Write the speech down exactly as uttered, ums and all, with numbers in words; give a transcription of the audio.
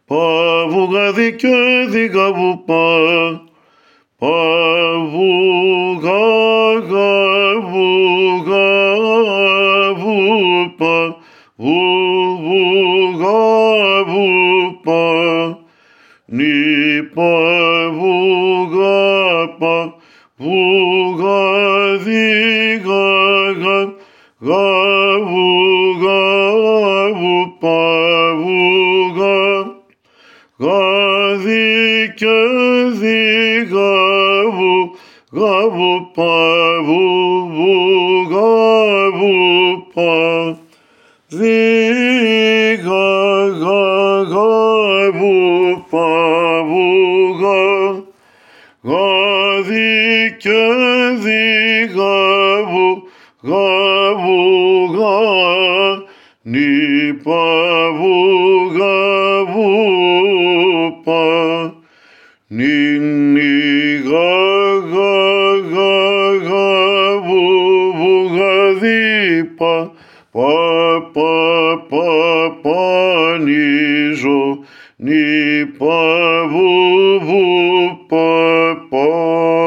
pa vu ga di ke di ga vu pa pa vu ga ga vu ga vu pa vu vu ga vu pa ni pa vu ga pa vu ga di ga ga ga vu ga vu pa vu ga ga di ke di ga vu ga vu pa vu vu ga vu pa di ga ga ga vu pa vu ga ga di ke di ga vu ga vu ga ni pa vu ga vu pa ni ni ga ga ga ga vu vu ga di pa pa pa pa pa ni jo ni pa vu vu pa pa